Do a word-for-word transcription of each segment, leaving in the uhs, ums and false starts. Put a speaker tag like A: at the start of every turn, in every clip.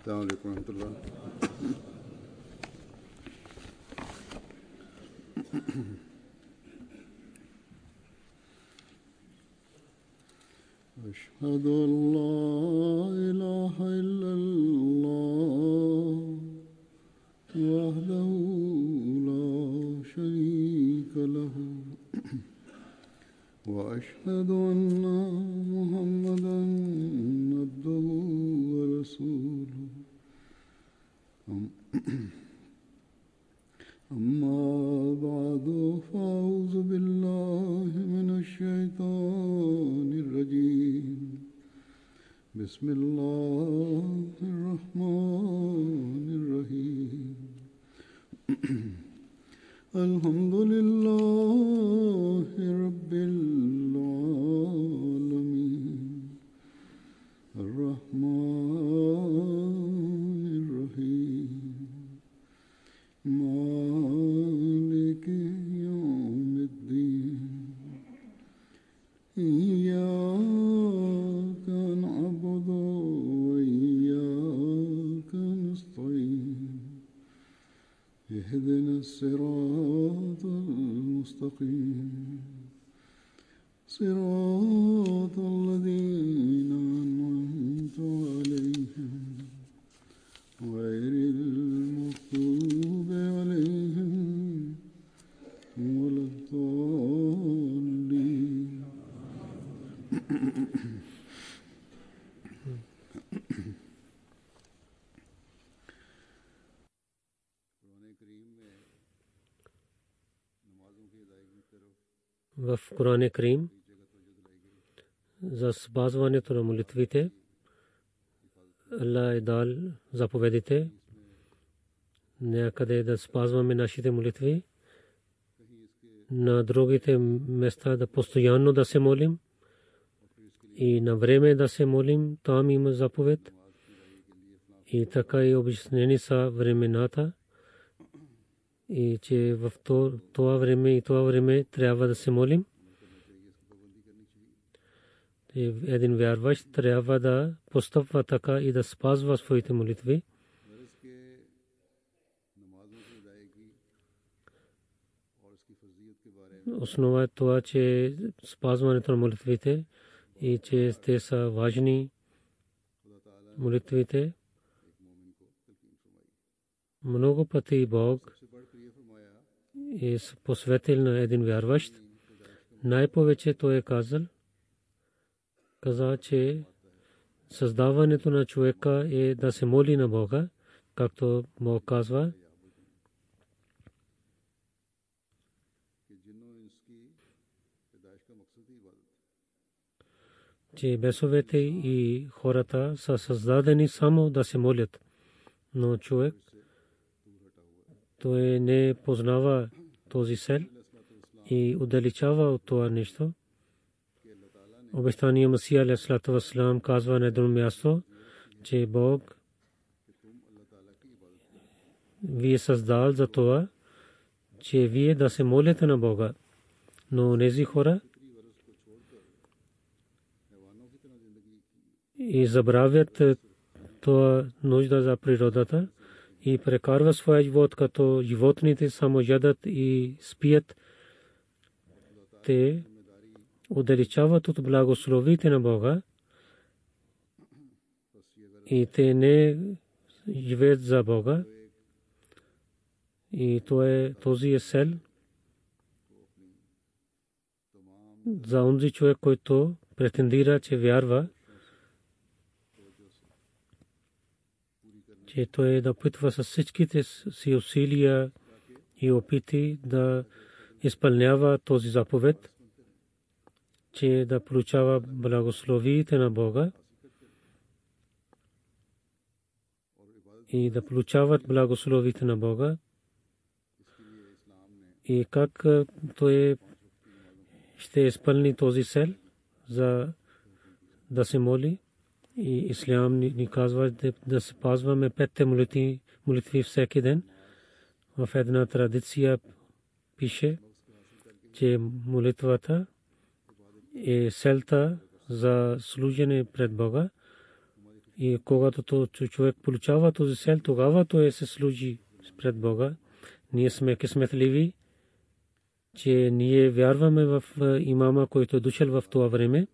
A: السلام عليكم ورحمة الله. أشهد أن لا إله إلا الله وحده لا شريك له وأشهد أن محمدا عبده ورسوله أما بعد فأعوذ بالله من الشيطان الرجيم بسم الله الرحمن الرحيم الحمد لله رب العالمين الرحمن الرحيم مالك يوم الدين إياك نعبد وإياك نستعين اهدنا الصراط المستقيم صراط الذين أنعمت عليهم غير المغضوب عليهم ولا الضالين.
B: в Коран Карим за спазването на молитвите. Аллах е дал заповедите някъде да спазваме нашите молитви, на другите места да постоянно да се молим и на време да се молим. Там има заповед и така и обяснени са времената и че в това време и това време трябва да се молим. Един вярващ трябва да постъпва така и да спазва своите молитви. Основа е това, че спазването на молитвите и че те са важни молитвите. Много пъти Бог е посветил на един вярващ. Най-повече той е казал, каза, че създаването на човека е да се моли на Бога, както Бог казва. Че бесовете и хората са създадени само да се молят. Но човек той не познава този цел и отдалечава от това нещо. Обещания Масия алейхиссалату вассалам казва на едно място, че Бог ви е създал за това, че вие да се молите на Бога. Но тези хора и забравят това нужда за природата и прекарват своя живот като животните само ядат и спият. Те отдалечават от благословите на Бога и те не живеят за Бога. И то е този е цел за онзи човек, който претендира, че вярва, че той да опитва с всичките си усилия и опити да изпълнява този заповед, че да получава благословите на Бога и да получават благословите на Бога. И как той ще изпълни този цел за да се моли. И ислям ни казва да се пазваме петте молитви, молитви всеки ден. В една традиция пише, че молитвата е целта за служене пред Бога И когато то човек получава този сел, тогава той се служи пред Бога. Ние сме късметливи, че ние вярваме в имама, който е дошъл в това време,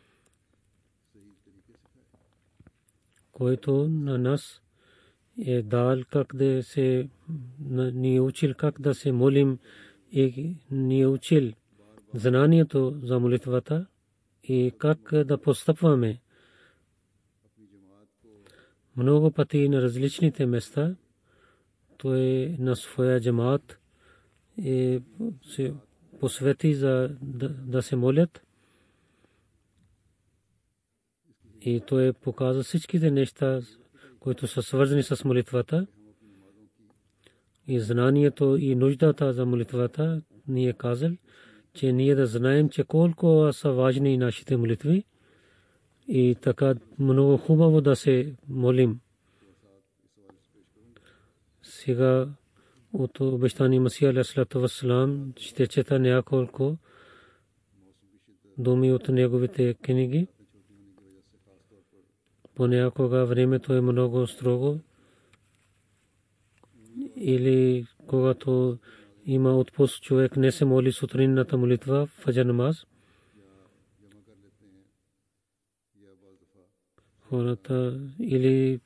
B: който на нас е дал как да се ни е учил как да се молим и ни е учил знанието за молитвата и как да постъпваме. Много пъти на различните места той на своя джамаат и се посвети за да, да се молят. И той показа всичките неща, които са свързани с молитвата. И знанието и нуждата за молитвата ни е казал, че ние да знаем, че колко са важни нашите молитви и така много хубаво да се молим. Сега от обещания Масия алейхиссалату вассалам ще чета няколко думи от неговите книги. Понякога времето е много строго или когато има отпуск, човек не се моли сутринната молитва, фаджр намаз. Хората или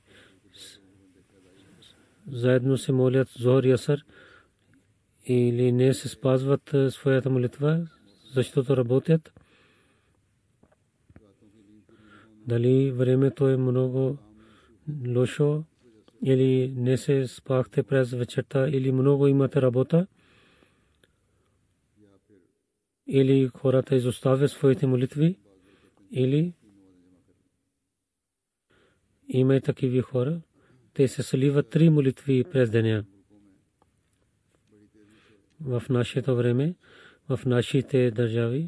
B: заедно се молят зохр и асър или не се спазват своята молитва, защото работят. Дали времето е много лошо или не се спахте през вечерта или много имате работа или хората изоставят своите молитви или има и такива хора, те се сливат три молитви през деня. В нашето време, в нашите държави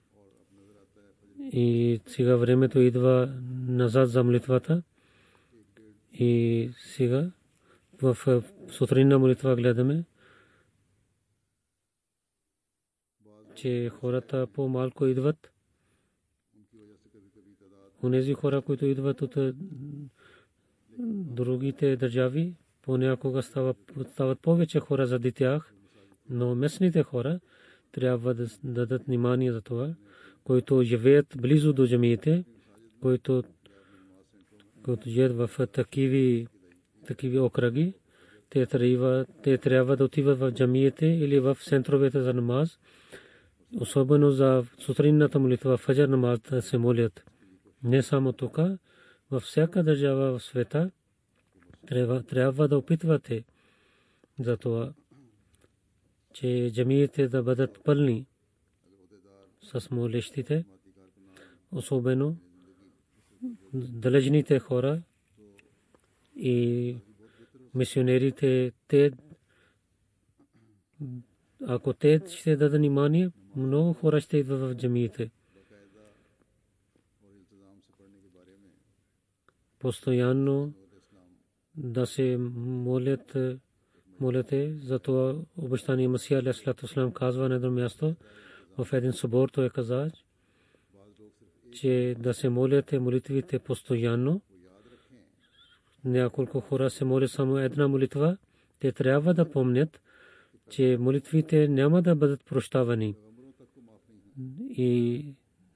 B: и сега времето идва назад за молитвата и сега в сутринна молитва гледаме, че хората по-малко идват. Онези хора, които идват от другите държави, понякога стават повече хора заради тях, но местните хора трябва да дадат внимание за това, които живеят близо до джамиите, които живеят в такива такива окръги, те трябва те трябва да отиват в джамиите или в центровете за намаз, особено за сутринната молитва, фаджр намаз да се молят. Не само тук, във всяка държава в света трябва, трябва да опитвате за това, че джамиите да бъдат пълни с молещите, особено далечните хора и мисионерите. Те, ако те ще дадат внимание, много хора ще идват в джамиите. Постоянно да се молят, молете за това обещание Масия алейхиссалату вассалам казва на едно място. В един събор той каза, че да се молите молитвите постоянно. Няколко хора се молят само една молитва. Те трябва да помнят, че молитвите няма да бъдат прощавани. И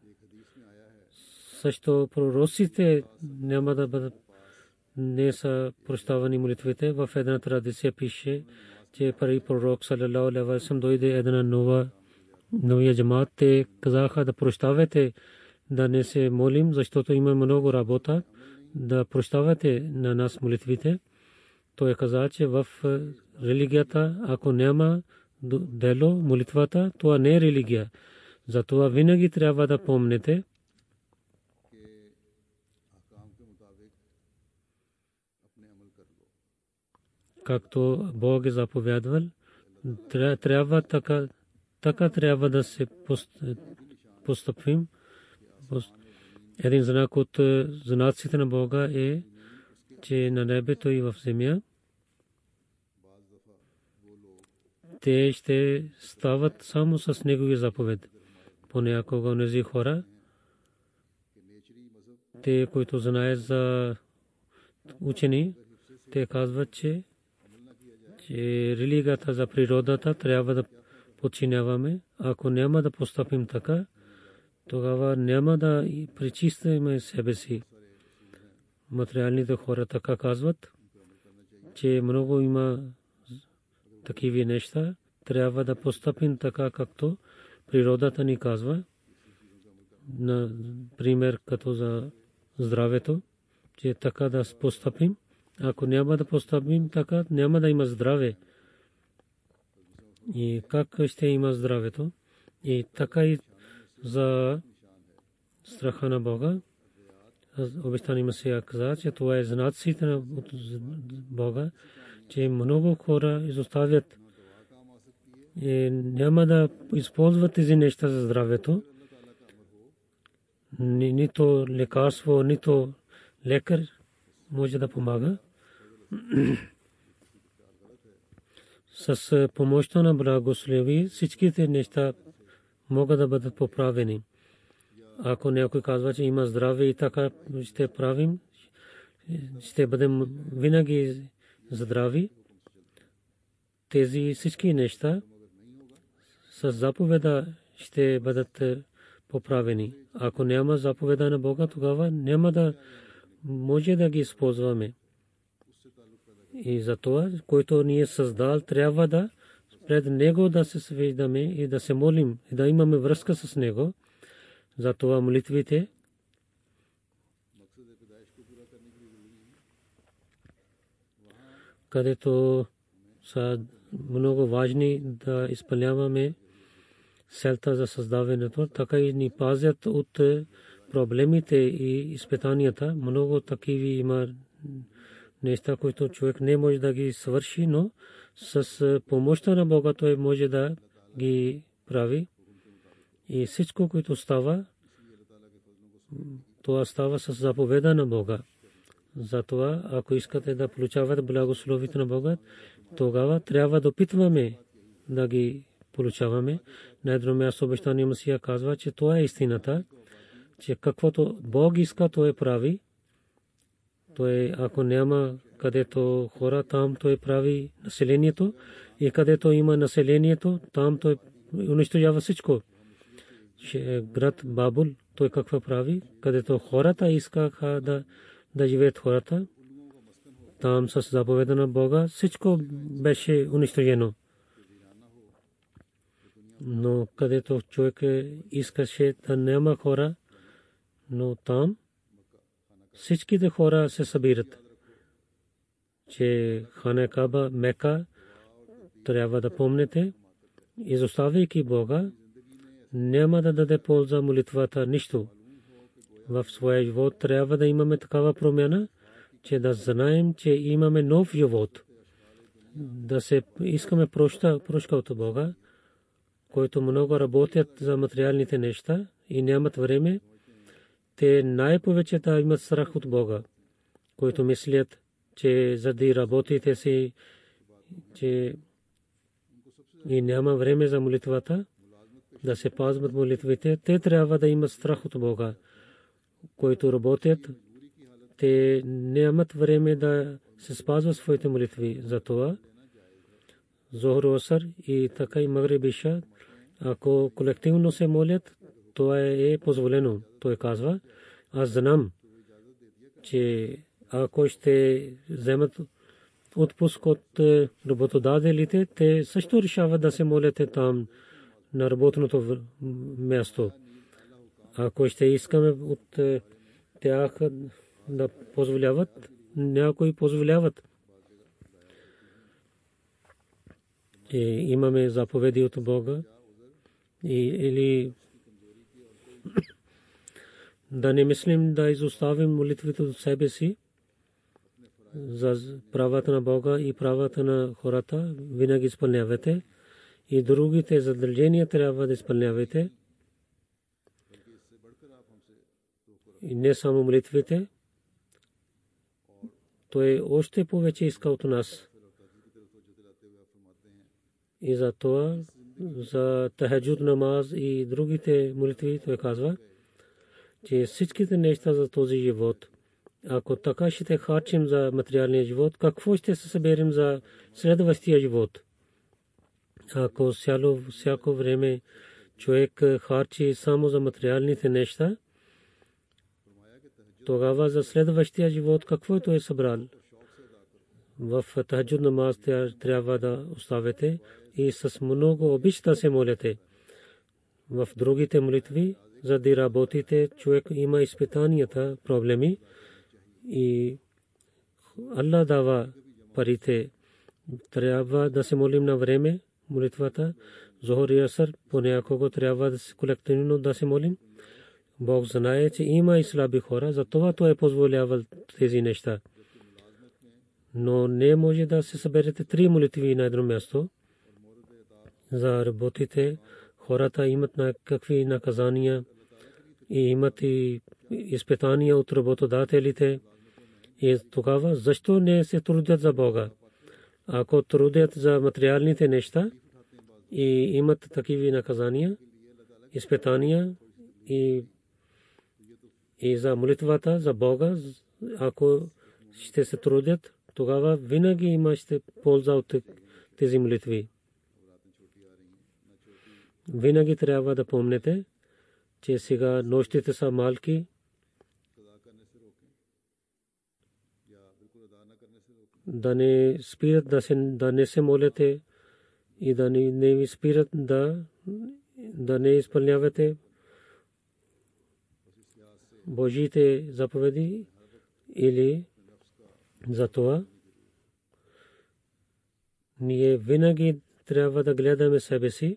B: също пророците няма да бъдат не са прощавани молитвите. В една традиция пише, че първи пророк салалаху алейхи ва саллям дойде една нова новия джамаат. Те казаха да прощавате, да не се молим, защото има много работа, да прощавате на нас молитвите. Той каза, че в религията, ако няма дело молитвата, това не е религия. Затова винаги трябва да помните, както Бог е заповядвал, трябва така, така трябва да се постъпим. Един знак от знаците на Бога е, че на небето и в земя те ще стават само с негови заповед. Понякога онези хора, те, които знаят за учени, те казват, че религията за природата трябва да подчиняваме. Ако няма да постъпим така, тогава няма да пречистваме себе си. Материалните хора така казват, че много има такива неща. Трябва да постъпим така, както природата ни казва. Например, като за здравето, че така да постъпим. Ако няма да постъпим така, няма да има здраве. И как ще има здравето? И така и за страха на Бога. Обещани Месия каза, че това е знаците на Бога, че много хора изоставят и няма да използват тези неща за здравето. Нито лекарство, нито лекар може да помага. С помощта на благослови всичките неща могат да бъдат поправени. Ако някой казва, че има здраве и така ще правим, ще бъдем винаги здрави. Тези всички неща с заповеда ще бъдат поправени. Ако няма заповеда на Бога, тогава няма да може да ги използваме. И за това, който ни е създал, трябва да пред Него да се свеждаме и да се молим и да имаме връзка с Него. За това молитвите където са много важни да изпълняваме целта за създаването, така и ни пазят от проблемите и изпитанията. Много такива има неща, които човек не може да ги свърши, но с помощта на Бога той може да ги прави. И всичко, което става, това става с заповеда на Бога. Затова, ако искате да получавате благословите на Бога, тогава трябва да опитваме да ги получаваме. На едно място обещания Месия казва, че това е истината, че каквото Бог иска, той прави. Той, ако няма където хора, там той прави населението, и където има населението, там той унищожава всичко. Град Бабул, той какво прави? Където хората искаха да, да живеят хората, там с заповеда на Бога всичко беше унищожено. Но където човек искаше да няма хора, но там всичките хора се събират. Че Хана Каба, Мека, трябва да помните, изоставяйки Бога, няма да даде полза молитвата нищо. В своя живот трябва да имаме такава промяна, че да знаем, че имаме нов живот. Да се искаме прошка, прошка от Бога, който много работят за материалните неща и нямат време. Те най-повече да имат страх от Бога, които мислят, че заради работите си, че и няма време за молитвата, да се пазват молитвите. Те трябва да имат страх от Бога, които работят. Те нямат време да се спазват своите молитви. Затова Зохр, Аср и така и Магриб, Иша, ако колективно се молят, това е позволено. Той казва, аз знам, че ако ще вземат отпуск от работодателите, те също решават да се молят там на работното място. Ако ще искаме от тях да позволяват, някои позволяват. И имаме заповеди от Бога. И, или да не мислим да изоставим молитвите от себе си за правата на Бога и правата на хората. Винаги изпълнявате. И другите задължения трябва да изпълнявате. И не само молитвите. Той още повече иска от нас. И за това, за тахаджуд намаз и другите молитви, той казва, че всичките неща за този живот Ако така ще харчим за материалния живот, какво ще се съберем за следващия живот? Ако цяло всяко време човек харчи само за материалните неща, тогава за следващия живот каквото е събрал? В тахаджуд намаз трябва да оставите и с много обич да се молите. В другите молитви, за да работите, човек има изпитанията, проблеми и Аллах дава парите. Трябва да се молим на време молитвата. Зохор и Аср понякога трябва да се колективно да се молим. Бог знае, че има и слаби хора, затова той е позволявал тези неща. Но не може да се съберете три молитви на едно място. За работите хората имат някакви наказания и имат и изпитания от работодателите. И тогава защо не се трудят за Бога? Ако трудят за материалните неща и имат такива наказания, изпитания и и за молитвата за Бога, ако ще се трудят, тогава винаги има ще полза от тези молитви. Винаги трябва да помните, че сега нощите са малки. Да не спират да се да не се молите и да не, не ви спират да да не изпълнявате Божиите заповеди или за това ние винаги трябва да гледаме себе си.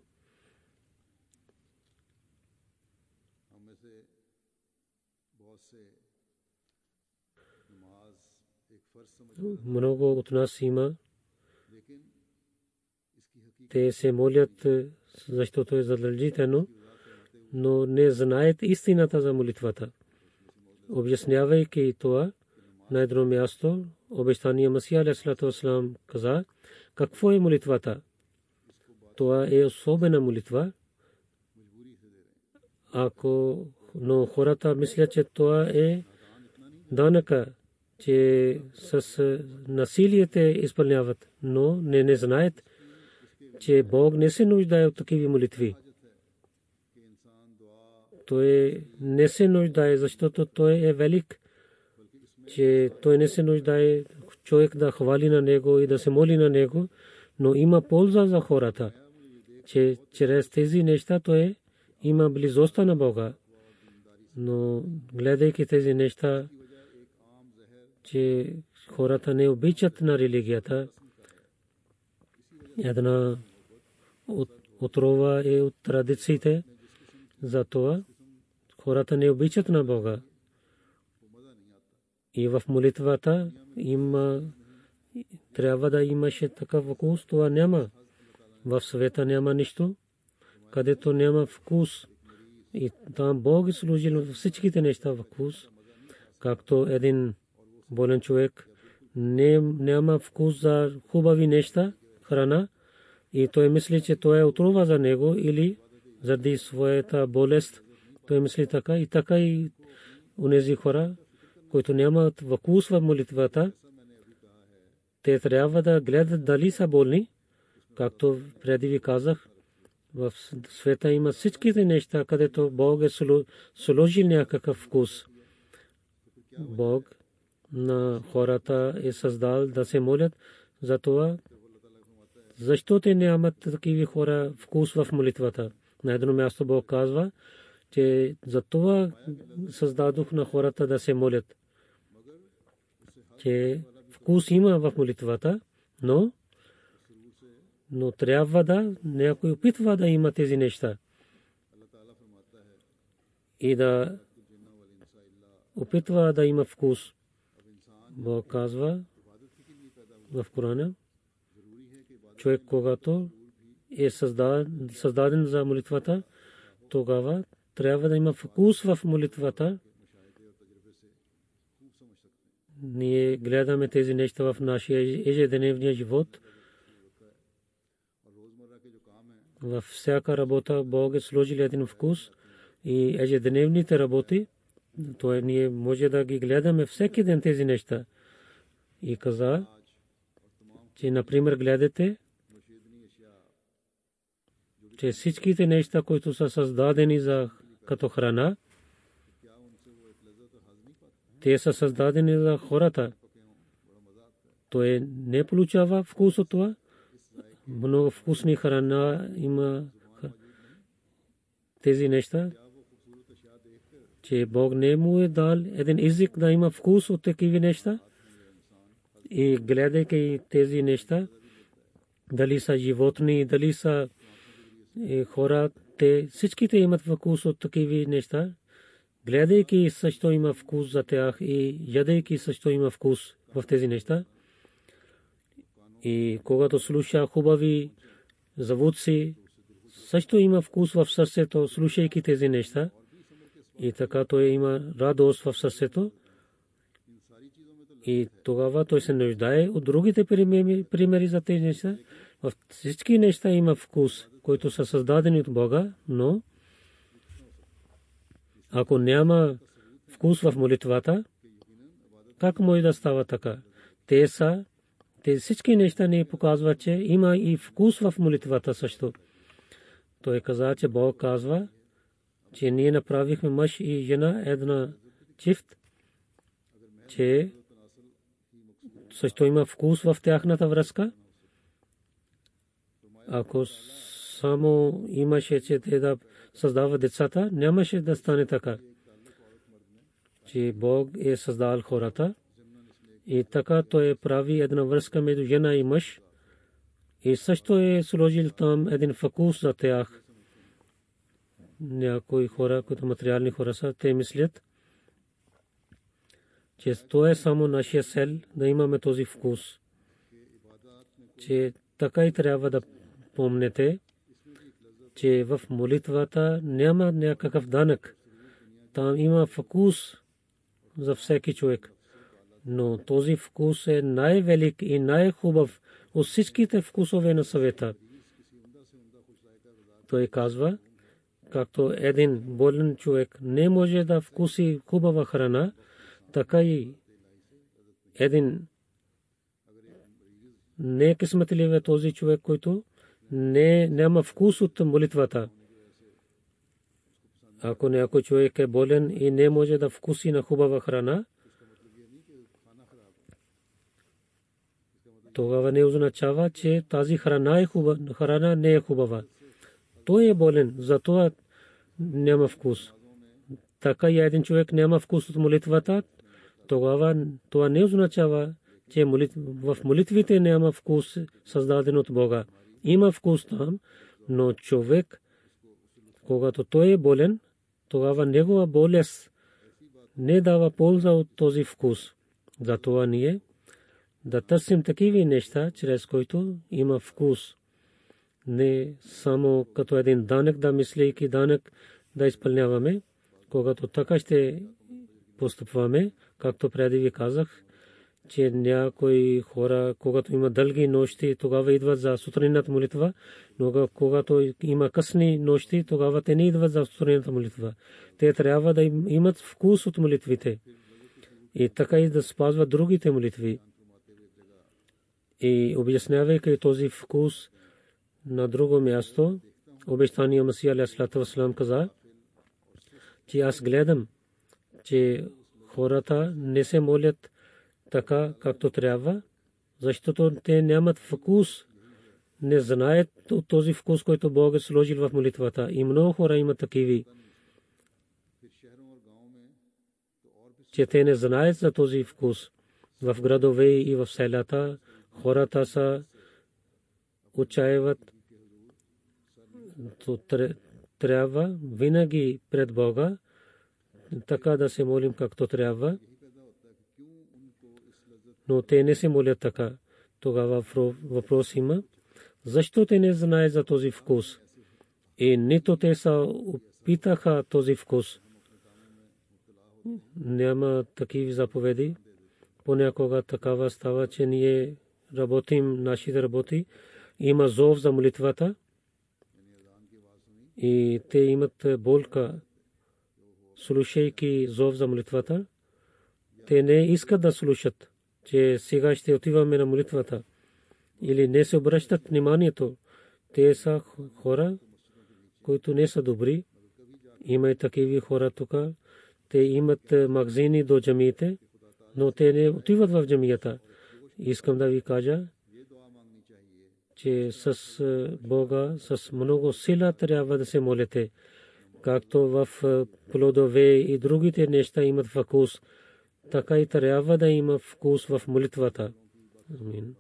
B: Много от нас има. Те се молят, защото е задължително, но не знаят истината за молитвата. Обяснявайки това, на едно място, обещания Масия алейхиссалату вассалам каза, какво е молитвата? Това е особена молитва. Ако но хората мислят, че това е данъка, че с насилието изпълняват, но не не знаят, че Бог не се нуждае от такива молитви. Той не се нуждае, защото той е велик, че той не се нуждае човек да хвали на него и да се моли на него, но има полза за хората, че чрез тези неща той има близостта на Бога. Но гледайки тези неща, че хората не обичат на религията, една отрова е от традициите, затова хората не обичат на Бога. И в молитвата има трябва да имаше такъв вкус, това няма. В света няма нищо, където няма вкус. И там Бог е служил всичките неща вкус. Както един болен човек не, няма вкус за хубави неща, храна, и той мисли, че това е отрова за него или заради своята болест. Той мисли така и така и унези хора, които нямат вкус в молитвата, те трябва да гледат дали са болни. Както преди ви казах, в света има всичките неща, където Бог е сложил някакъв вкус. Бог на хората е създал да се молят, за това защо те нямат такива хора вкус в молитвата. На едно място Бог казва, че за това създадох на хората да се молят, че вкус има в молитвата, но но трябва да някой опитва да има тези неща и да опитва да има вкус. Бог казва в Корана, човек когато е създаден за молитвата, тогава трябва да има вкус в молитвата. Ние гледаме тези неща в нашия ежедневния живот. Във всяка работа Бог е сложил един вкус и ежедневните работи То е, ние може да ги гледаме всеки ден тези неща. И каза, че например гледате, че всичките неща, които са създадени за като храна, те са създадени за хората. Той не получава вкус от това. Много вкусни храна има тези неща, че Бог не му е дал един език да има вкус от такива неща. И гледайки тези неща, дали са животни, дали са хора, те всичките имат вкус от такива неща. Гледайки също има вкус за тях и ядейки също има вкус в тези неща. И когато слуша хубави звуци, също има вкус в сърцето, слушайки тези неща. И така той има радост в сърцето. И тогава той се нуждае от другите примери за тези неща. В всички неща има вкус, които са създадени от Бога, но ако няма вкус в молитвата, как може да става така? Те са, те всички неща ни показват, че има и вкус в молитвата също. Той каза, че Бог казва, че ние направихме мъж и жена една чифт, че също има вкус в тяхната връзка. Ако само имаше, че те да създават децата, нямаше да стане така. Че Бог е създал хората и така той прави една връзка между жена и мъж и също е сложил там един вкус за тях. Някои хора, които материални хора са, те мислят, че то е само нашия цел да имаме този вкус. Че така и трябва да помните, че в молитвата няма някакъв данък. Там има вкус за всеки човек. Но този вкус е най-велик и най-хубав от всичките вкусове на света. Той казва, както един болен човек не може да вкуси хубава храна, така и един не е късметлив е този човек, който не няма вкус от молитвата. Ако някой човек е болен и не може да вкуси на хубава храна, тогава не означава, че тази храна е хубава, храна не е хубава. Той е болен, затова няма вкус. Така и един човек няма вкус от молитвата, тогава това не означава, че в молитвите няма вкус създаден от Бога. Има вкус там, но човек, когато той е болен, тогава негова болест не дава полза от този вкус. Затова ние да търсим такива неща, чрез които има вкус. Не само като един данък да мислейки данък да изпълняваме, когато така ще постъпваме, както преди ви казах, че някои хора, когато има дълги нощи, тогава идват за сутринната молитва, но когато има късни нощи, тогава те не идват за сутринната молитва. Те трябва да имат вкус от молитвите и така и да спазват другите молитви. И обяснявайки този вкус на друго място, обещания Масия алейхиссалату вассалам каза, че аз гледам, че хората не се молят така, както трябва, защото те нямат вкус, не знаят от този вкус, който Бог е сложил в молитвата. И много хора имат такива, че те не знаят за този вкус. В градове и в селата хората са отчаиват. Трябва винаги пред Бога така да се молим както трябва. Но те не се молят така. Тогава въпрос има, защо те не знаят за този вкус? И нито те са опитаха този вкус. Няма такива заповеди. Понякога такава става, че ние работим нашите работи. Има зов за молитвата. И те имат болка. слушайки зов за молитвата, те не искат да слушат, че сега ще отиваме на молитвата, или не се обръщат вниманието. Те са хора, които не са добри. Има и такива хора тук. Те имат магазини до джамиите, но те не отиват в джамията. Искам да ви кажа, че с Бога, с много сила трябва да се молите. Както в плодове и другите неща имат вкус, така и трябва да има вкус в молитвата. Амин.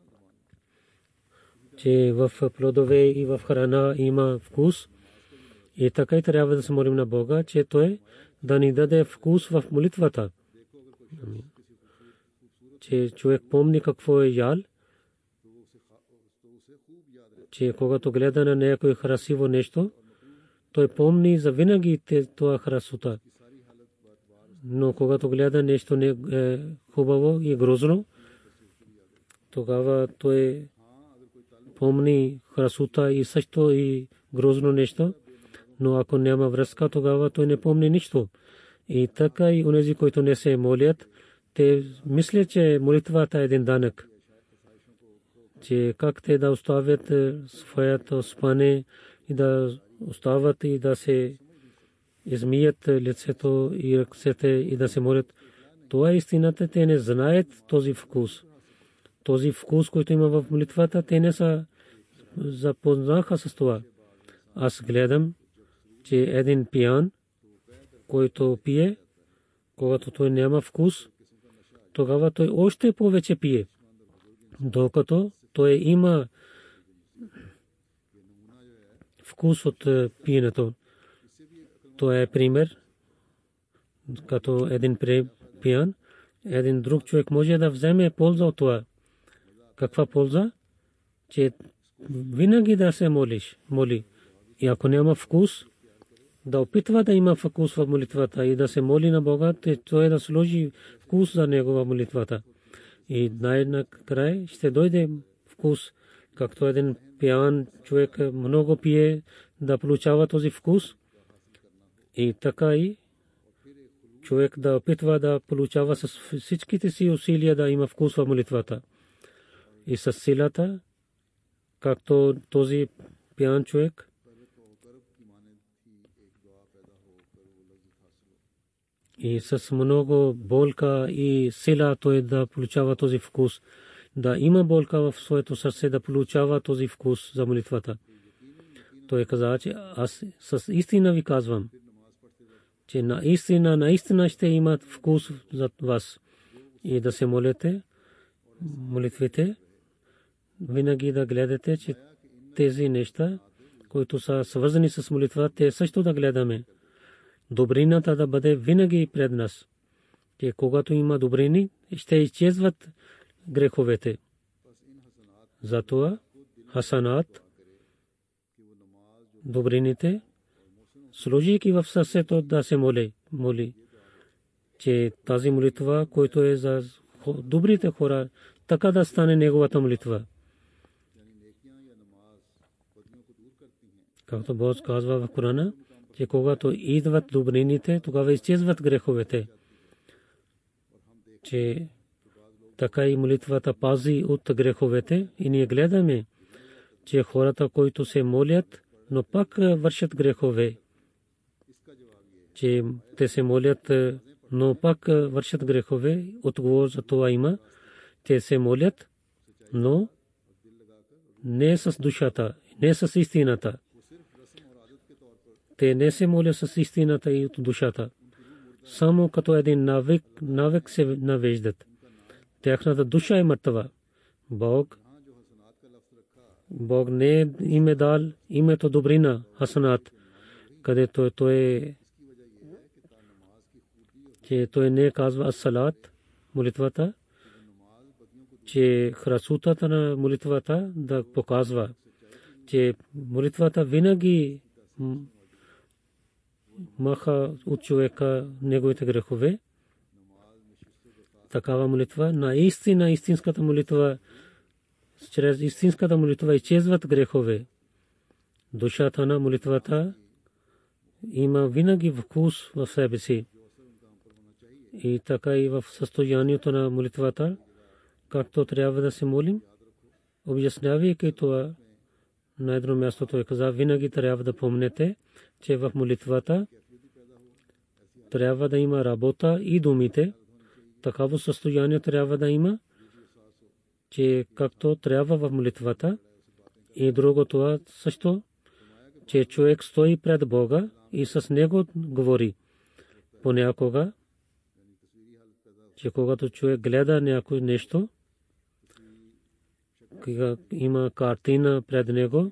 B: Че в плодове и в храна има вкус, и така и трябва да се молим на Бога, че Той да ни даде вкус в молитвата. Амин. Че човек помни какво е ял, че когато гледа на някое красиво нещо, той помни за винаги това красота. Но когато гледа нещо не е хубаво и грозно, тогава той помни красота и също и грозно нещо. Но ако няма връзка, тогава той не помни нищо. И така и онези, които не се молят, те мислят, че молитвата е един данък. Че как те да оставят своето спане и да остават и да се измият лицето и ръцете и да се молят. Това е истината. Те не знаят този вкус. Този вкус, който има в молитвата, те не са запознаха с това. Аз гледам, че един пиян, който пие, когато той няма вкус, тогава той още повече пие. Докато той има вкус от пиенето. Това е пример, като един пиян, един друг човек може да вземе полза от това. Каква полза? Че винаги да се молиш, моли. И ако няма вкус, да опитва да има вкус в молитвата и да се моли на Бога, той да сложи вкус за негова молитвата. И най-накрая ще дойде вкус, както един пиян човек много пие, да получава този вкус. И така и човек да опитва да получава с всичките си усилия да има вкус в молитвата. И с силата, както този пиян човек, и с много болка и сила той да получава този вкус, да има болка в своето сърце, да получава този вкус за молитвата. Той каза, че аз с истина ви казвам, че наистина, наистина ще имат вкус за вас. И да се молите, молитвите, винаги да гледате, че тези неща, които са свързани с молитвата, те също да гледаме. Добрината да бъде винаги пред нас. Че когато има добрини, ще изчезват греховете. Затова хасанат, добрините, сложики в сърцето да се моли, моли, че тази молитва, която е за добрите хора, така да стане неговата молитва. Както Бог казва в Корана, че когато идват добрините, тогава изчезват греховете. Че така и молитвата пази от греховете. И ние гледаме, че хората, които се молят, но пак вършат грехове. Че те се молят, но пак вършат грехове. Отговор за това има. Те се молят, но не с душата, не с истината. Те не се молят с истината и от душата. Само като един навик, навик се навеждат. Тяхната душа е мъртва. Бог, Бог не им е дал името добрина, хасанат, където той е, че той не казва ас-салат, молитвата, че красотата на молитвата да показва, че молитвата винаги маха от човека неговите грехове. Такава молитва, наистина истинската молитва, чрез истинската молитва изчезват грехове. Душата на молитвата има винаги вкус в себе си. И така и в състоянието на молитвата, както трябва да се молим, обяснявайки това, на едно място той каза, винаги трябва да помнете, че в молитвата трябва да има работа и думите. Такава състояние трябва да има, че както трябва в молитвата. И друго това също, че човек стои пред Бога и с него говори. Понякога, че когато човек гледа някое нещо, кога има картина пред него,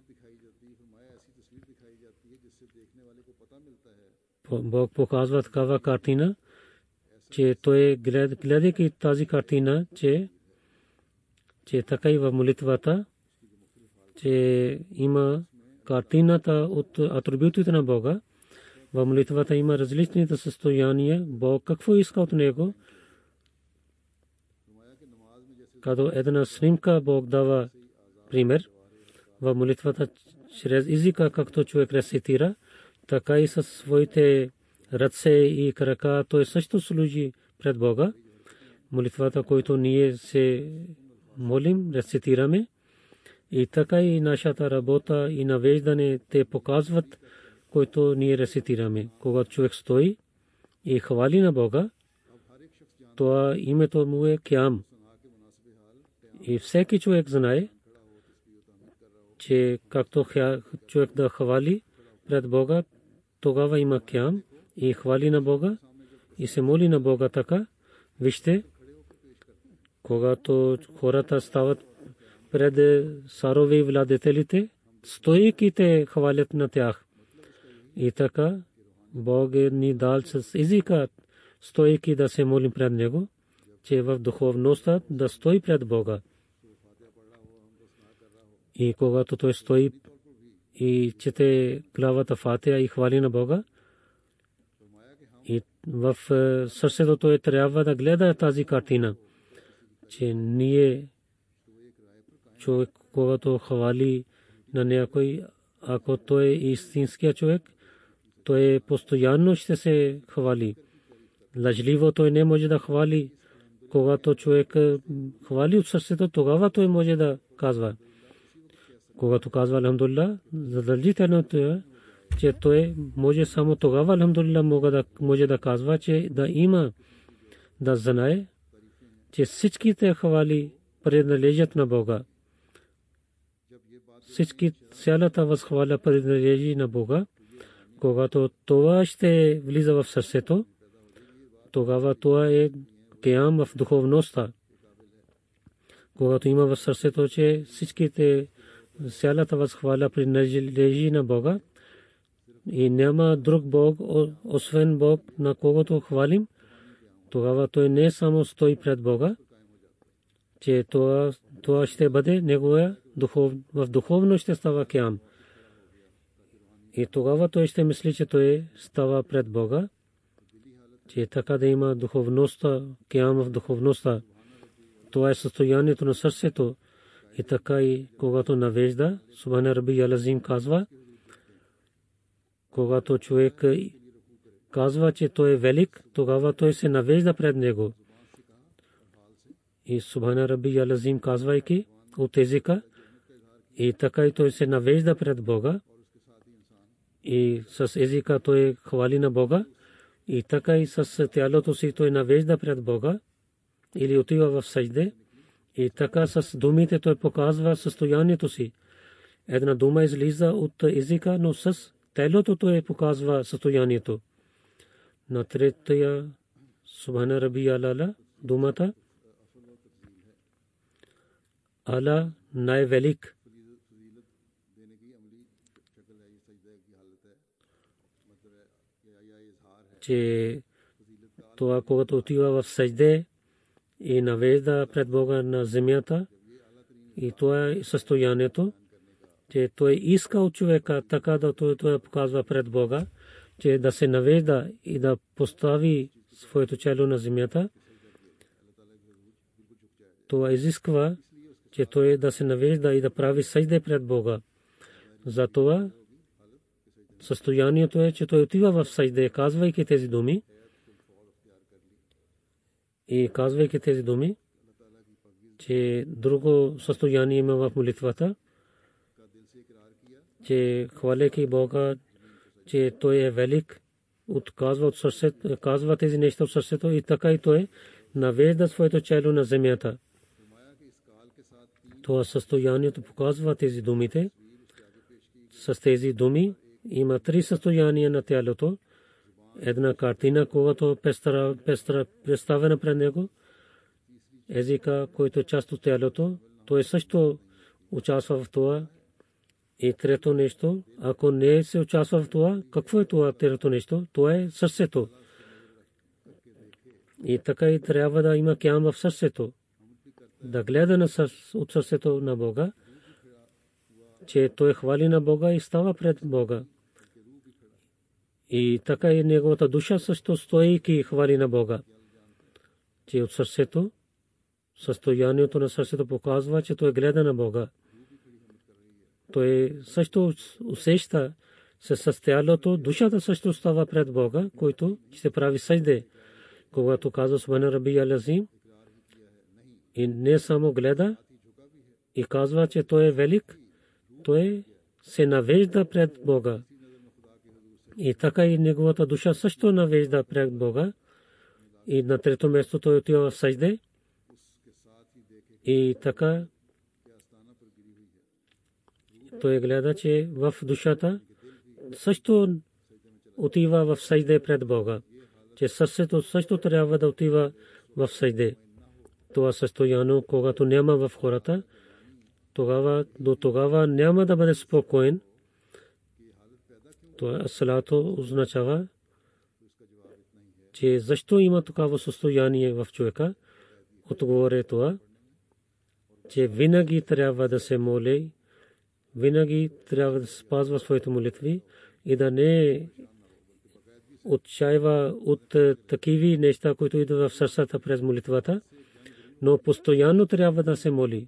B: Бог показва такава картина, че той гледайки тази картина, че че така и в молитвата, че има картината от атрибутите на Бога. В молитвата има различните състояния. Бог какво иска от него? Като една снимка Бог дава пример. В молитвата чрез езика, както човек рецитира, така и със своите ръце и крака, той също служи пред Бога. Молитвата, който ние се молим, рецитираме, и така и нашата работа и навеждане те показват, който ние рецитираме. Когато човек стои и хвали на Бога, това името му е Киам. И всеки човек знае, че както човек да хвали пред Бога, тогава има Киам и хвали на Бога и се моли на Бога така. Вижте, когато хората стават пред царове владетелите, стоейки те хвалят на тях. И така Бог ни дал с езика, стоейки да се молим пред него, че в духовността да стои пред Бога. И когато той стои и чете главата Фатиха и хвали на Бога, и в сърцето той трябва да гледа тази картина, че ние човек, когато хвали на някой, ако той е истинския човек, той постоянно ще се хвали. Лъжливо той не може да хвали. Когато човек хвали от сърцето, тогава той може да казва. Когато казва алхамдулилlah, задължително е, че той може само тогава алхамдулилlah може да казва, че да има, да знае, че всичките хвали принадлежат на Бога. Всички цялата възхваля принадлежи на Бога. Когато това ще влиза в сърцето, тогава това е киям в духовността. Когато има в сърцето, че всичките цялата възхваля принадлежи на Бога и няма друг Бог, освен Бог, на когото хвалим, тогава той не само стои пред Бога, че това, това ще бъде неговия духов, в духовно ще става киям. И тогава той ще мисли, че той става пред Бога, че така да има духовността, киям в духовността. Това е състоянието на сърцето. И така и когато навежда, Субхана Рабби Алазим казва, когато човек казва, че той е велик, тогава той се навежда пред него. И Субхана Рабби Алазим казвайки от езика, и така и той се навежда пред Бога, и с езика той хвали на Бога, и така и с тялото си той навежда пред Бога, или отива в сажде, и така с думите той показва състоянието си. Една дума излиза от езика, но с телото той показва състоянието. На третия Субхана Рабби Алала думата Ала най-велик. Че това, когато отива в сажде и навежда пред Бога на земята, и това е състоянието, че той иска от човека така да той, той показва пред Бога, че да се навежда и да постави своето чело на земята. Това изисква, че той да се навежда и да прави сажде пред Бога. Затова състоянието е, че той отива в сажда, казвайки тези думи и казвайки тези думи, че друго състояние има в молитвата, че хваляйки Бога, че той е велик, отказва от сърцето, казва тези неща от сърцето и така и той навежда своето чело на земята. Това състоянието показва тези думите. С тези думи има три състояния на тялото. Една картина, когато представена пред него, езика, който е част от тялото, той също участва в това. И трето нещо, ако не се участва в това, какво е това трето нещо? Това е сърцето. И така и трябва да има кям в сърцето. Да гледа на от сърцето на Бога, че той хвали на Бога и става пред Бога. И така и неговата душа също стоейки и хвали на Бога. Че от сърцето, състоянието на сърцето показва, че той гледа на Бога. Той също усеща се състоянието, душата също става пред Бога, който ще прави сажда. Когато казва Субхана Раби Алазим, и не само гледа и казва, че той е велик, той се навежда пред Бога. И така и неговата душа също навежда пред Бога. И на трето място той отива в сажда. И така той гледа, че в душата също отива в сажда пред Бога. Че сърцето също трябва да отива в сажда. Това състояние, когато няма в хората, тогава до тогава няма да бъде спокоен. Това салато означава, че защо има такава състояние в човека. Отговор е това, че винаги трябва да се моли, винаги трябва да спазва своите молитви и да не отчаива от такива неща, които идват в сърцата през молитвата, но постоянно трябва да се моли.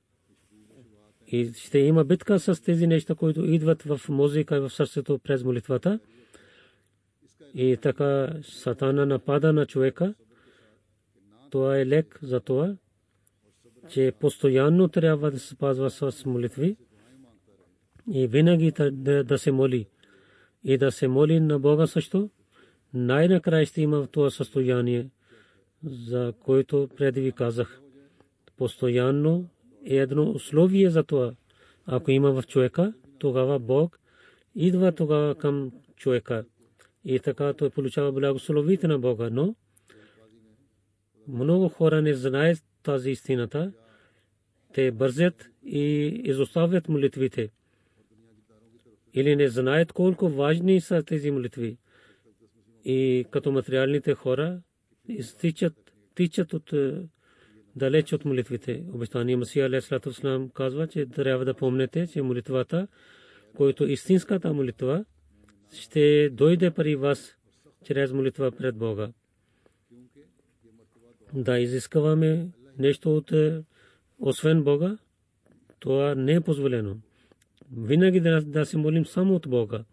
B: И ще има битка с тези неща, които идват в мозъка и в сърцето през молитвата. И така сатана напада на човека. Това е лек за това, че постоянно трябва да се спазва с молитви и винаги да се моли. И да се моли на Бога също. Най-накрая ще има това състояние, за което преди ви казах. Постоянно е едно условие за това. Ако има в човека, тогава Бог идва тогава към човека. И така той получава благословите на Бога. Но много хора не знаят тази истината. Те бързат и изоставят молитвите. Или не знаят колко важни са тези молитви. И като материалните хора изтичат, тичат от далеч от молитвите. Обещания Масия алейхиссалату вассалам казва, че трябва да помните, че молитвата, който истинската молитва, ще дойде при вас чрез молитва пред Бога. Да изискваме нещо от освен Бога, това не е позволено. Винаги да се молим само от Бога.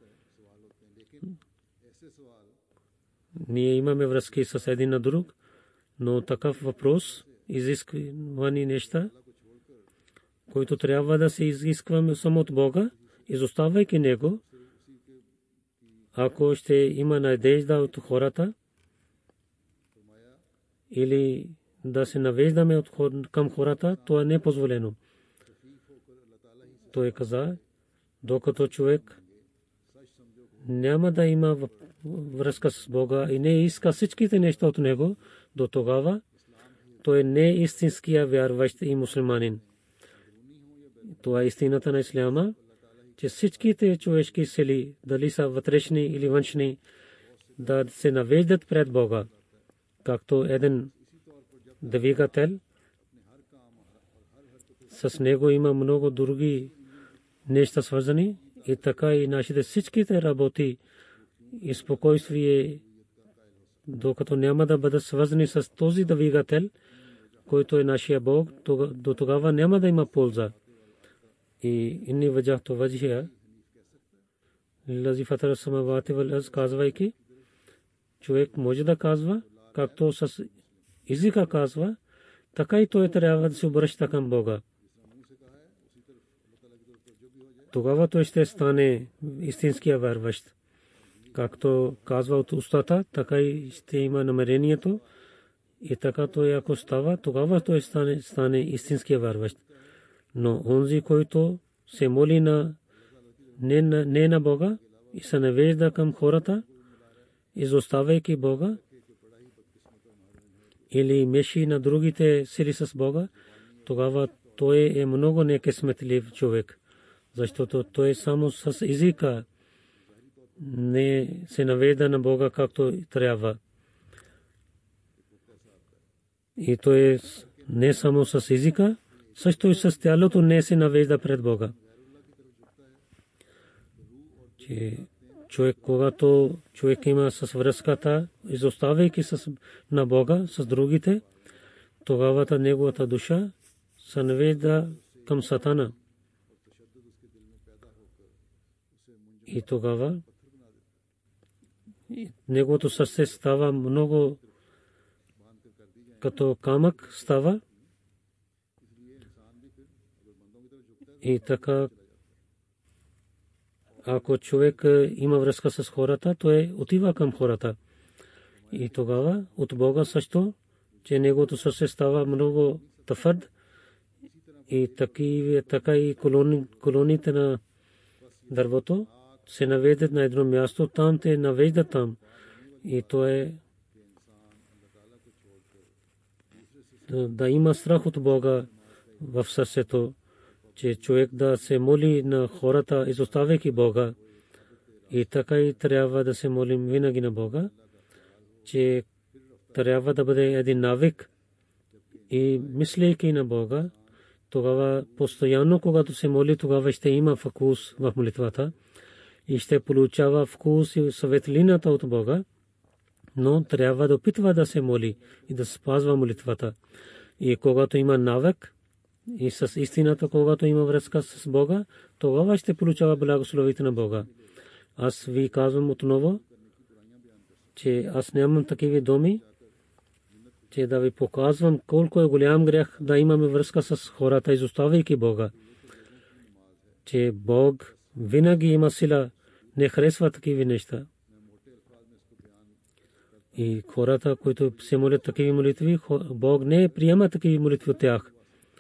B: Ние имаме връзки с един на друг, но такъв въпрос, изисквани неща, които трябва да се изискваме само от Бога, изоставайки Него, ако ще има надежда от хората, или да се навеждаме към хората, това не е позволено. Той каза, докато човек няма да има връзка с Бога и не иска всичките неща от Него, до тогава той не е истинския вярващ и мусулманин. Това е истината на исляма, че всичките човешки сили, дали са вътрешни или външни, да се навеждат пред Бога, както един двигател. С него има много други неща свързани и така и нашите всичките работи и спокойствие, докато няма да бъдат свързани с този двигател, който е нашия Бог, до тогава няма да има полза. И inni wajah to wajh лази фатара самавати вал аз, казвайки, човек може да казва, както с езика казва, така и той трябва да се обръща към Бога. Тогава той ще стане истинския вярващ. Както казва от устата, така и ще има намерението. И така той ако става, тогава той стане, стане истинския вярващ. Но онзи, който се моли на не, на не на Бога и се навежда към хората, изоставяйки Бога, или меши на другите сили с Бога, тогава той е много некъсметлив човек. Защото той само с езика не се навежда на Бога както трябва. И той не само с езика, също и с тялото не се навежда пред Бога. Че човек, когато човек има с връзката, изоставяйки с на Бога, с другите, тогава неговата душа се навежда към Сатана. И тогава неговото сърце става много като камък става. И така, ако човек има връзка с хората, той отива към хората. И тогава от Бога също, че неговото сърце става много твърд. И така и колоните на дървото се наведат на едно място, там те навеждат там. И то е да има страх от Бога в сърцето, че човек да се моли на хората, изоставяйки Бога. И така и трябва да се молим винаги на Бога, че трябва да бъде един навик. И мислейки на Бога, тогава постоянно, когато се моли, тогава ще има вкус в молитвата и ще получава вкус и светлината от Бога. Но трябва да опитва да се моли и да спазва молитвата. И когато има навик и с истината, когато има връзка с Бога, тогава ще получава благословите на Бога. Аз ви казвам отново, че аз нямам такива думи, че да ви показвам колко е голям грях да имаме връзка с хората, изоставяйки Бога. Че Бог винаги има сила, не харесва такива неща. И хората, които се молят такива молитви, Бог не приема такива молитви от тях.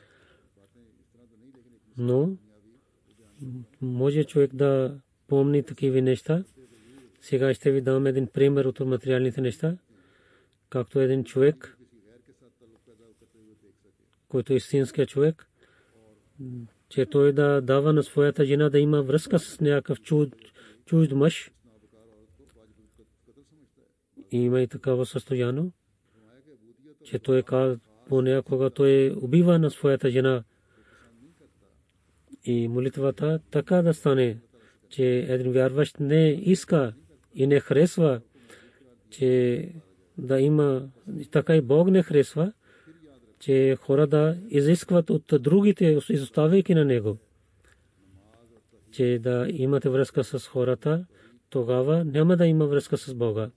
B: Но може човек да помни такива неща. Сега ще ви дам един пример от материалните неща. Както един човек, който е истинския човек, че той да дава на своята жена да има връзка с някакъв чужд мъж. И има и такава състояние, че той понякога той убива на своята жена. И молитвата така да стане, че един вярващ не иска и не харесва, че да има, така и Бог не харесва, че хора да изискват от другите, изоставяйки на него, че да имате връзка с хората, тогава няма да има връзка с Бога.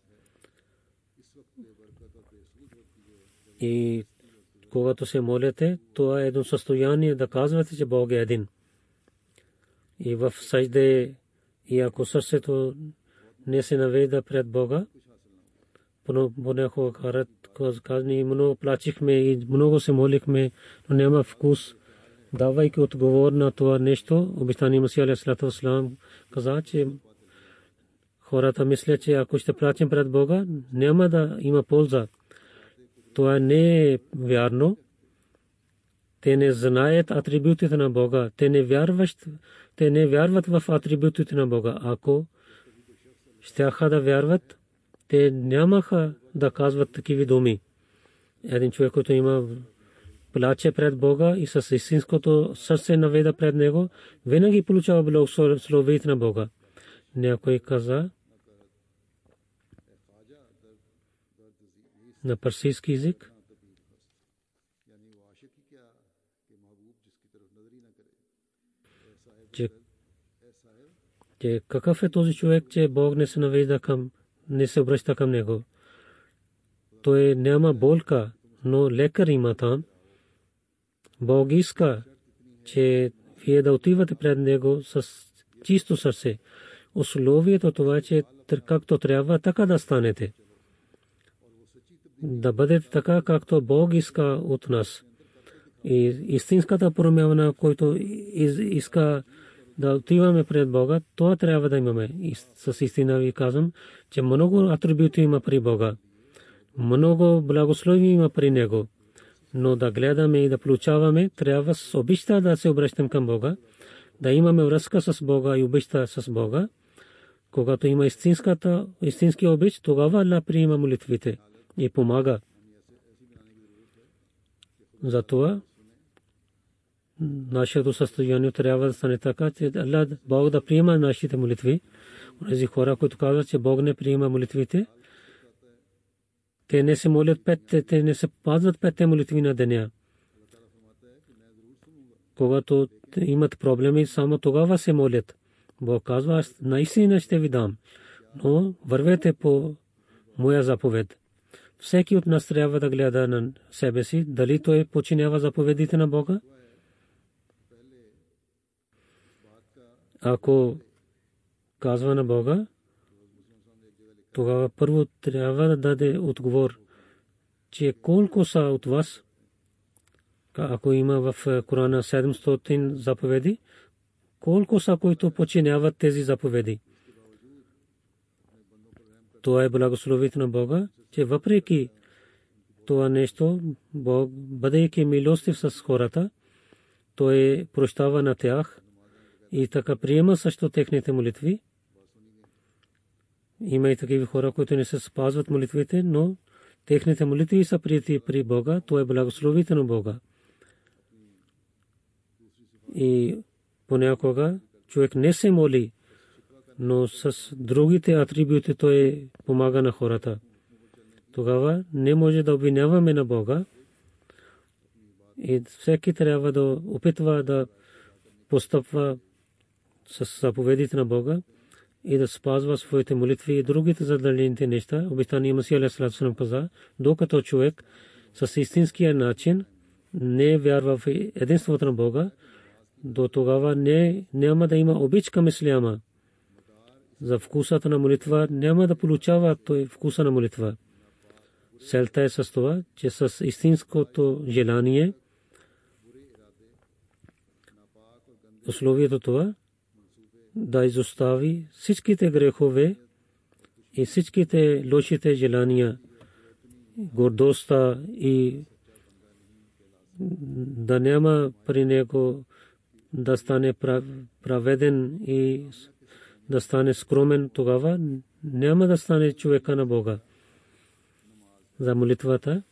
B: И когато се молите, това е едно състояние да казвате, че Бог е един. И в сажде, и ако сърцето не се навежда пред Бога, понякога карат казни, много плачихме и много се молихме, но няма вкус. Давайки отговор на това нещо, обещания Масия алейхи салату ва салам каза, че хората мислят, че ако ще плачем пред Бога, няма да има полза. Това не е вярно. Те не знаят атрибутите на Бога. Те не вярват, те не вярват в атрибутите на Бога. Ако щяха да вярват, те нямаха да казват такива думи. Един човек, който има плаче пред Бога и с истинското сърце наведа пред него, винаги получава благословите на Бога. Някой каза на парсийски език, че, че какъв е този човек, че Бог не се навежда към, не се обръща към него. Той няма болка, но лекар има там. Бог иска, че вие да отивате пред него с чисто сърце. Условието това е, че както трябва, така да станете. Да бъдете така, както Бог иска от нас. И истинската промяна, който иска да отиваме пред Бога, това трябва да имаме. И с истина ви казвам, че много атрибути има при Бога. Много благословия има при Него. Но да гледаме и да получаваме, трябва с обичта да се обръщам към Бога, да имаме връзка с Бога и обичта с Бога. Когато има истинската, истински обич, тогава Аллах приема молитвите и помага. Затова нашето състояние трябва да стане така, че Аллах, Бог да приема нашите молитви. Тези хора, които казват, че Бог не приема молитвите, те не се молят петте, те не се пазват петте молитви на деня. Когато имат проблеми, само тогава се молят. Бог казва, аз наистина ще ви дам, но вървете по моя заповед. Всеки от нас трябва да гледа на себе си, дали той подчинява заповедите на Бога. Ако казва на Бога, тогава първо трябва да даде отговор, че колко са от вас, ако има в Корана седемстотин заповеди, колко са, които подчиняват тези заповеди. Това е благословите на Бога, че въпреки това нещо, Бог, бъдейки милостив с хората, той прощава на тях и така приема също техните молитви. Има и такива хора, които не се спазват молитвите, но техните молитви са прияти при Бога. Това е благословите на Бога. И понякога човек не се моли, но с другите атрибути той помага на хората. Тогава не може да обвиняваме на Бога. И всеки трябва да опитва да постъпва с заповедите на Бога и да спазва своите молитви и другите задължените неща. Обещания Масия алейхи салату ва салам каза, докато човек с истинския начин не вярва в единството на Бога, до тогава не, няма да има обич към исляма. За вкусата на молитва няма да получава той вкуса на молитва. Целта е с това, че с истинското желание, условието това, да изостави всичките грехове и всичките лошите желания, гордостта и да няма при него да стане праведен и да стане скромен, тогава няма да стане човека на Бога. За молитвата,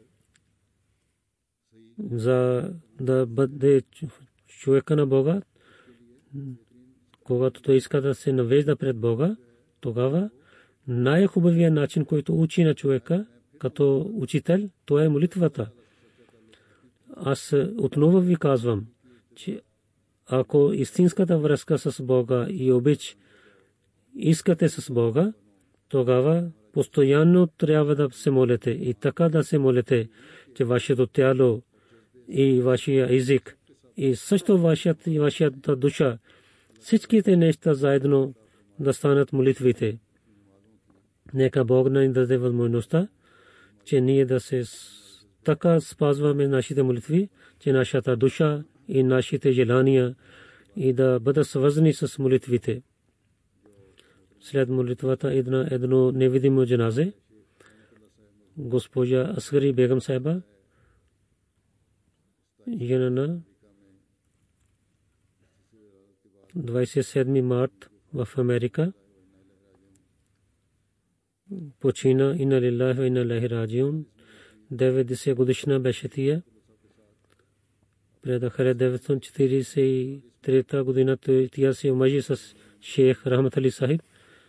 B: за да бъде човека на Бога, когато той иска да се навежда пред Бога, тогава най-хубавият начин, който учи на човека като учител, това е молитвата. Аз отново ви казвам, че ако истинската връзка с Бога и обич искате с Бога, тогава постоянно трябва да се молите и така да се молите, че вашето тяло и вашия език и също вашият и вашата душа, всичките неща заедно да станат молитвите. Нека Бог ни даде възможността, че ние да се така спазваме нашите молитви, че нашата душа и нашите желания и да бъдат свързани с молитвите. След молитвата едно, едно невидимо джаназе, госпожа Асгари Бегам Сайба, жена на двадесет и седми март в Америка, почина. Инна лиллахи ва инна илайхи раджиун. деветдесет годишна беше тя. През хиляда деветстотин четиридесет и трета година тя се омъжи с шейх Рахмат Али Сахиб.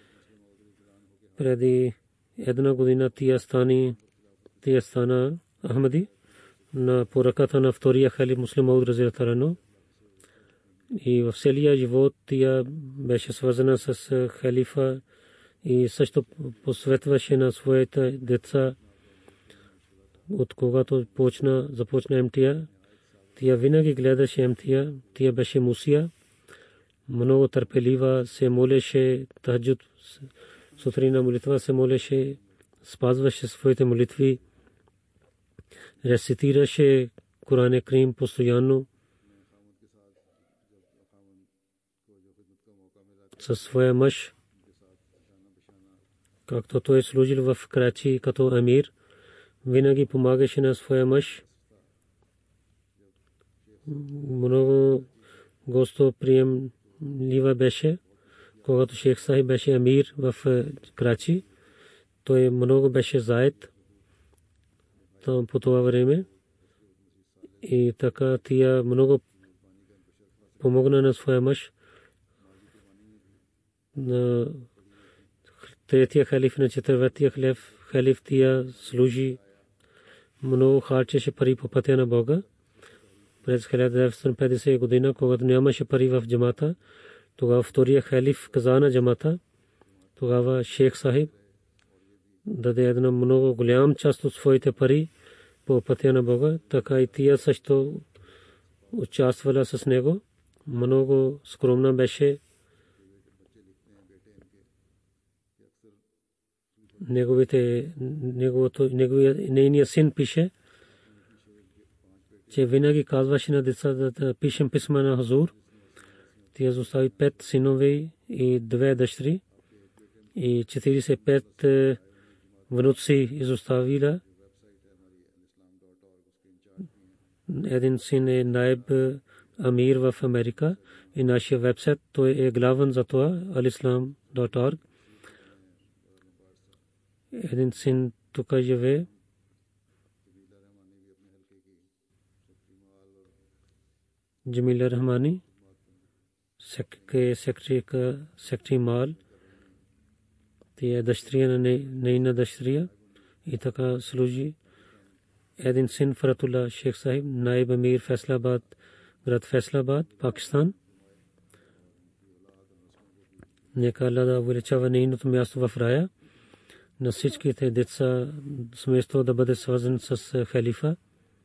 B: Преди една година тя стани тя стана Ахмади на поръката на втория халиф Муслим Мауд разияллаху анху. и в целия живот тя беше свързана с халифа и също посветваше на своите деца. От когато почна, започна Ем Ти А, тя винаги гледаше Ем Ти А, тя беше мусия, много търпелива, се молеше тахаджуд, сутрина молитва се молеше, спазваше своите молитви, рецитираше Коран Карим постоянно със своя мъж, както той е служил в Крачи като амир, винаги помагаше на своя мъж. Много гостоприемлива беше. Когато Шейх Сахиб беше амир в Крачи, той много беше заед там по това време и така тя много помогна на своя мъж. На третия халиф, на четвъртия халиф, халиф тя служи, много харчеше пари по пътя на Бога. През хиляда деветстотин и петдесета година, когато нямаше пари в джамата, тогава втория халиф каза на джамата, тогава Шейх Сахиб даде една много голям част от своите пари по пътя на Бога, така и тя също участвала с него. Много скромна беше. Неговите, неговото, неговия, нейният син пише, че винаги казваше на децата да пишем писма на Хазур. Тя остави пет синове и две дъщери и четиридесет и пет внуци изоставила. Един син е наиб амир в Америка и нашия вебсайт, той е главен за това, алисlam dot org. Един син тук живее. Джамила Рахмани, секретари Мал, тя е дъщеря на нейна дъщеря и така служи. Един син Фаратулlah Шейх Сахиб, наиб амир Файсалабад, град Файсалабад, Пакистан. Нека Аллах да увеличава нейното място в рая. На всичките деца семейство да бъде свързан с халифа.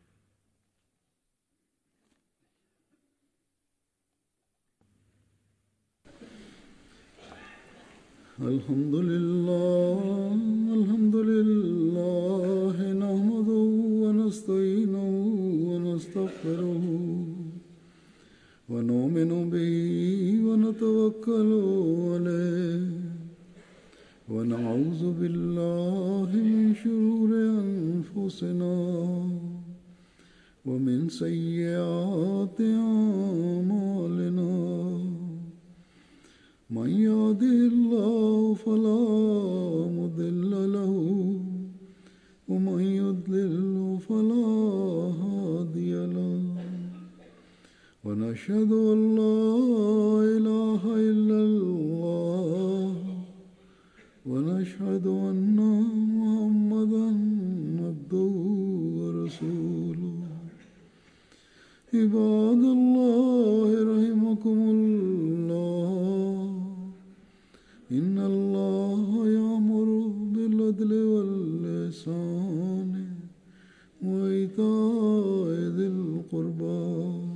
A: Alhamdulillah, alhamdulillah, nahmaduhu wa nasta'inuhu wa nastaghfiruhu wa nu'minu bihi wa natawakkalu alayhi wa na'udhu billahi min shururi anfusina wa min sayyiati a'malina. من يهده الله فلا مضل له ومن يضلل فلا هادي له ونشهد أن لا إله إلا الله ونشهد أن محمدا عبده ورسوله. عباد الله رحمكم الله، إن الله يأمر بالعدل والإحسان وإيتاء ذي القربى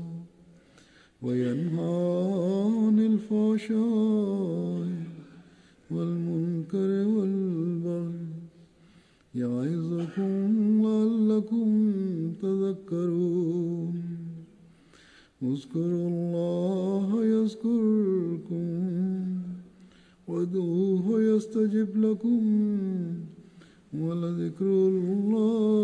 A: وينهى عن الفحشاء والمنكر والبغي يعظكم لعلكم تذكرون. اذكروا الله يذكركم وادعوه يستجب لكم ولذكر الله